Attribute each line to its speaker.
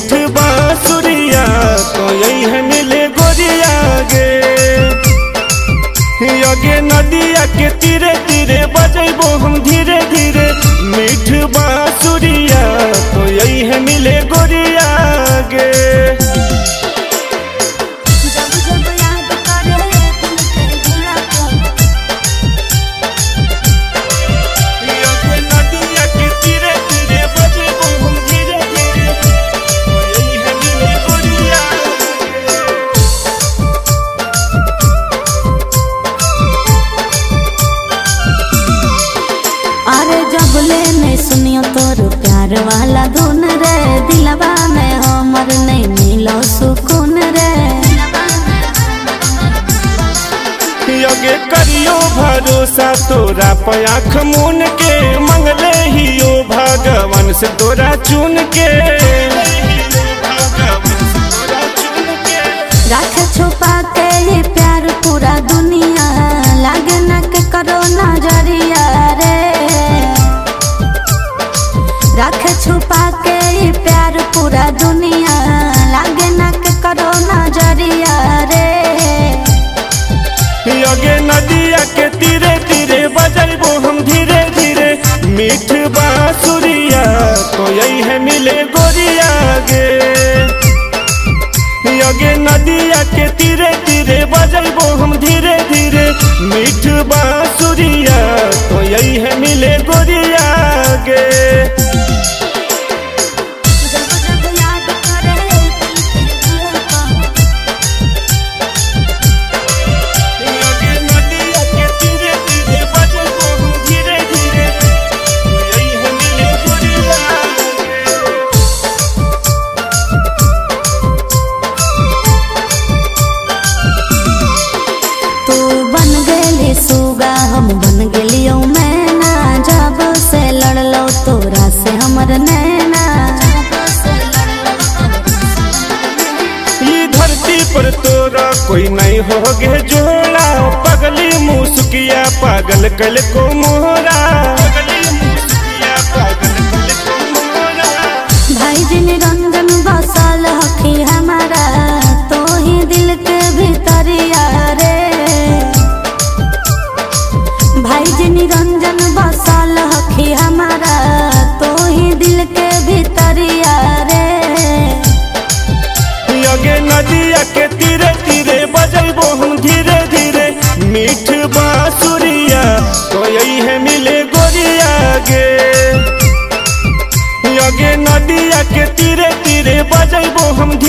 Speaker 1: मीठ बांसुरिया तो यही है मिले गोरिया गे। यगे नदिया के तीरे तीरे बजेबो हम धीरे धीरे मीठ बांसुरिया तो यही है मिले गोरिया गे।
Speaker 2: अरे जब ले नहीं सुनियो तोर प्यार वाला धुन रे दिलवा में हमर नहीं मिलो सुकून रे।
Speaker 1: यगे करियो भरोसा तोरा पे आँख मून के मंगले ही ओ भगवान से तोरा चुन के।
Speaker 2: रख छुपा के ये प्यार पूरा दुनिया लागे न के करो नजरिया रे। रख छुपा के ये प्यार पूरा दुनिया लागे न के करो नजरिया रे।
Speaker 1: यगे नदिया के तीरे तीरे बजेबो हम धीरे धीरे मीठ बांसुरिया तो यही है मिले गोरिया गे। यगे नदिया के तीरे तीरे बजेबो हम धीरे धीरे मीठ बांसुरिया तो यही है मिले गोरिया गे।
Speaker 2: सुगा हम बन गलियो मैना जब से लड़लो तोरा से हमर नैना।
Speaker 1: ये धरती पर तोरा कोई नहीं होगे जोड़ा पगली मुस्किया पागल कल को मोहरा।
Speaker 2: भाई जी निरंजन बसल हखी हमारा तो ही दिल के भीतरिया रे। भाई जी निरंजन बसल हखी हमारा तो ही दिल के भीतरिया रे।
Speaker 1: यगे नदिया के तीरे तीरे बजेबो हम धीरे धीरे मीठ बांसुरिया तो यही है मिले गोरिया गे। यगे नदिया के तीरे तीरे बजेबो हम